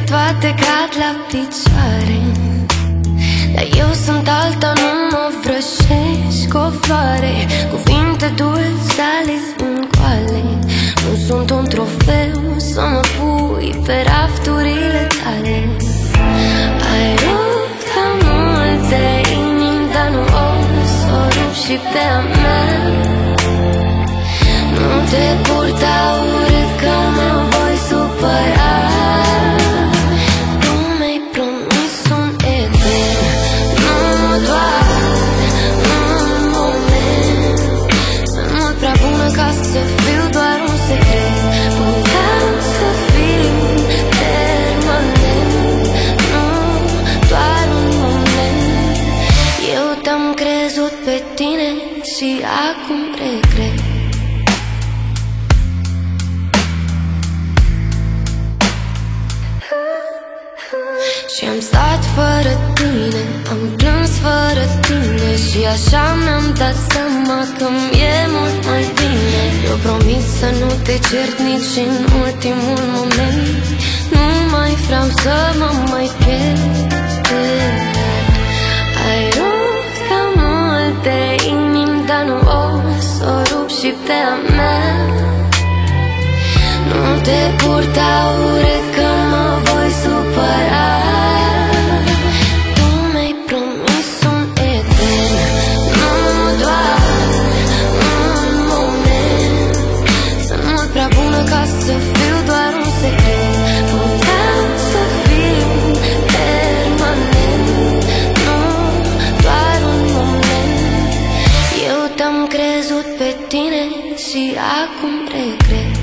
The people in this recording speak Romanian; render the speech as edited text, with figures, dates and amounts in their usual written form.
toate cad la picioare, dar eu sunt alta, nu mă vrășești cu o floare. Cuvinte dulci, dar le sunt goale. Nu sunt un trofeu să mă pui pe rafturile tale. Ai rupt ca multe inimi, dar nu o să o rup și pe a mea. Nu te purta urât că mă voi supăra. Tu mi-ai promis un eden, nu doar un moment. Sunt mult prea bună ca să fiu doar un secret. Puteam să fiu permanent, nu doar un moment. Eu te-am crezut pe tine și acum regret. Și-am stat fără tine, am plâns fără tine, și așa mi-am dat seama că mi-e mult mai bine. Eu promit să nu te cert nici în ultimul moment. Nu mai vreau să mă mai pierd. Ai rupt ca multe inimi, dar nu o să o rup și pe a mea. Nu te purta urât că mă voi supăra. Tu mi-ai promis un eden, nu doar un moment. Sunt mult prea bună ca să fiu doar un secret. Puteam să fiu permanent, nu doar un moment. Eu te-am crezut pe tine și acum regret.